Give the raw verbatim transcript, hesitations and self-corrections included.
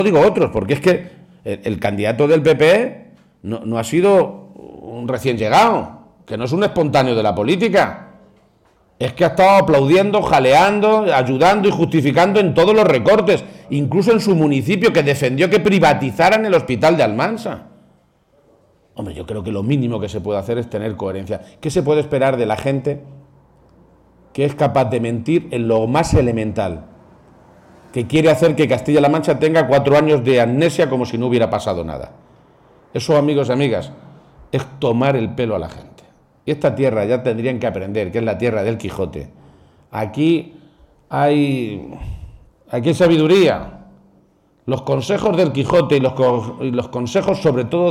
digo otros, porque es que el, el candidato del P P no, no ha sido un recién llegado, que no es un espontáneo de la política. Es que ha estado aplaudiendo, jaleando, ayudando y justificando en todos los recortes, incluso en su municipio, que defendió que privatizaran el hospital de Almansa. Hombre, yo creo que lo mínimo que se puede hacer es tener coherencia. ¿Qué se puede esperar de la gente que es capaz de mentir en lo más elemental? Que quiere hacer que Castilla-La Mancha tenga cuatro años de amnesia como si no hubiera pasado nada. Eso, amigos y amigas, es tomar el pelo a la gente. Y esta tierra ya tendrían que aprender, que es la tierra del Quijote. Aquí hay, aquí hay sabiduría. Los consejos del Quijote y los, y los consejos sobre todo